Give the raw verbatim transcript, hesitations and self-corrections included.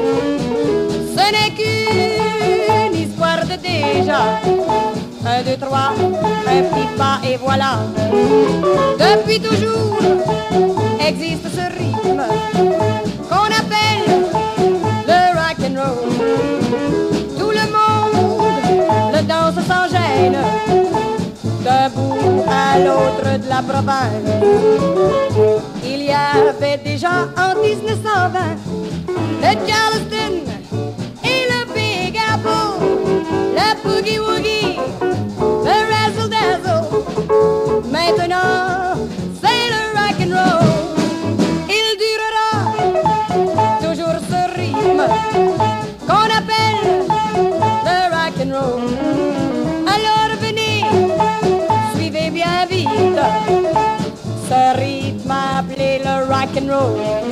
Ce n'est qu'une histoire de déjà. Un, deux, trois, un petit pas et voilà. Depuis toujours existe ce rythme qu'on appelle le rock and roll. Tout le monde le danse sans gêne, d'un bout à l'autre de la province. Il y avait déjà en dix-neuf cent vingt le Charleston et le Big Apple, le Boogie Woogie, le Razzle Dazzle. Maintenant, c'est le rock and roll. Il durera toujours ce rythme qu'on appelle le rock and roll. Alors venez, suivez bien vite ce rythme appelé le rock and roll.